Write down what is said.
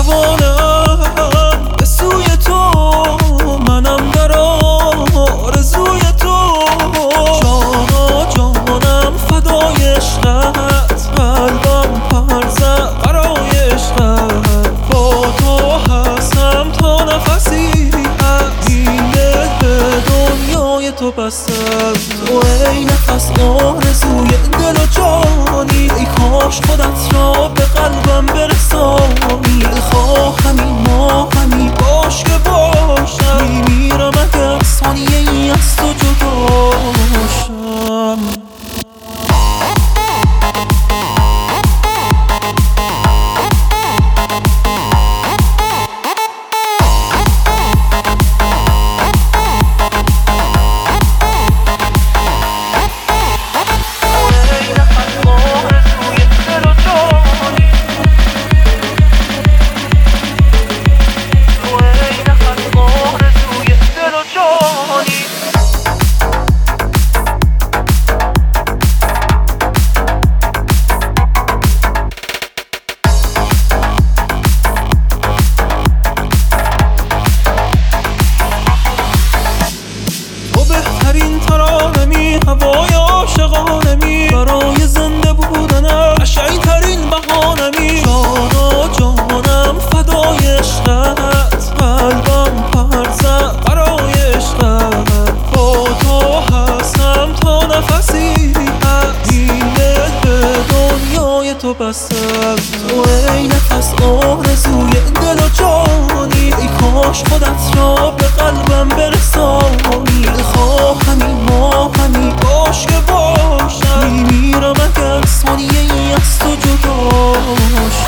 روانم به سوی تو، منم در آرزوی تو. جانا جانم فدای عشقت، قلبم پر زد برای عشقت. با تو هستم تا نفسی هست، این دل به دنیای تو بستم. تو ای نفس آرزوی دل و جانی، ای کاش خودت را به قلبم برسانی. خواهمی ما همی باش که باشم، میمیرم اگر ثانیه ای از تو جدا باشم. بهترین ترانمی، هوای عاشقانمی، برای زنده بودنم قشنگ ترین بهانمی. جانا جانم فدای عشقت، قلبم پر زد برای عشقت. با تو هستم تا نفسی هست، این دل به دنیای تو بستم. تو ای نفس آرزوی دل و جانی، ای کاش خودت را به قلبم برسانی. خواهمی ما همی باش که باشم، میمیرم اگر ثانیه ای از تو جدا باشم.